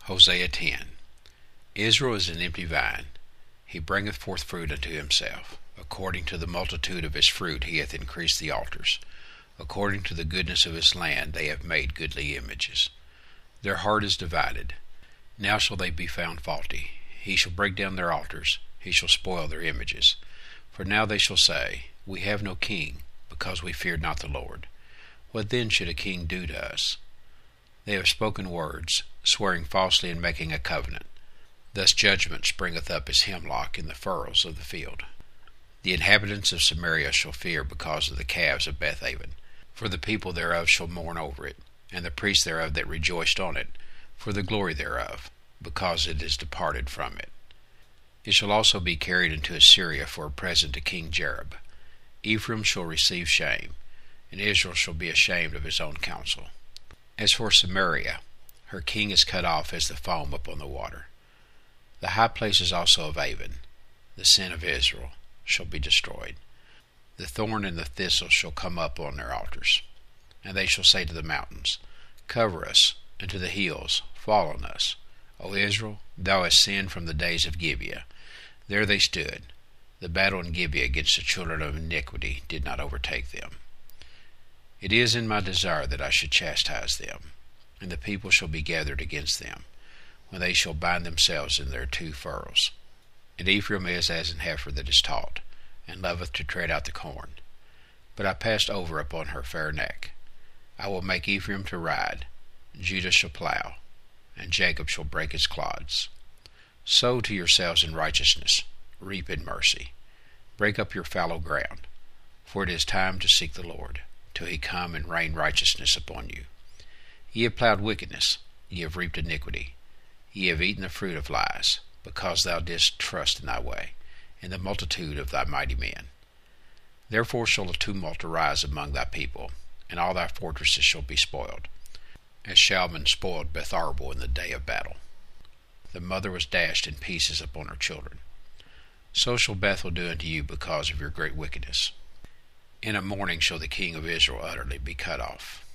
Hosea 10. Israel is an empty vine, he bringeth forth fruit unto himself. According to the multitude of his fruit he hath increased the altars. According to the goodness of his land they have made goodly images. Their heart is divided. Now shall they be found faulty. He shall break down their altars, he shall spoil their images. For now they shall say, We have no king, because we feared not the Lord. What then should a king do to us? They have spoken words, swearing falsely and making a covenant. Thus judgment springeth up as hemlock in the furrows of the field. The inhabitants of Samaria shall fear because of the calves of Bethaven, for the people thereof shall mourn over it, and the priests thereof that rejoiced on it, for the glory thereof, because it is departed from it. It shall also be carried into Assyria for a present to King Jareb. Ephraim shall receive shame, and Israel shall be ashamed of his own counsel. As for Samaria, her king is cut off as the foam upon the water. The high places also of Avon, the sin of Israel, shall be destroyed. The thorn and the thistle shall come up on their altars. And they shall say to the mountains, Cover us, and to the hills, fall on us. O Israel, thou hast sinned from the days of Gibeah. There they stood. The battle in Gibeah against the children of iniquity did not overtake them. It is in my desire that I should chastise them, and the people shall be gathered against them, when they shall bind themselves in their two furrows. And Ephraim is as an heifer that is taught, and loveth to tread out the corn. But I passed over upon her fair neck. I will make Ephraim to ride, Judah shall plow, and Jacob shall break his clods. Sow to yourselves in righteousness, reap in mercy. Break up your fallow ground, for it is time to seek the Lord, till he come and rain righteousness upon you. Ye have plowed wickedness, ye have reaped iniquity. Ye have eaten the fruit of lies, because thou didst trust in thy way, in the multitude of thy mighty men. Therefore shall a tumult arise among thy people, and all thy fortresses shall be spoiled, as Shalman spoiled Betharbel in the day of battle. The mother was dashed in pieces upon her children. So shall Bethel do unto you because of your great wickedness. In a morning shall the king of Israel utterly be cut off.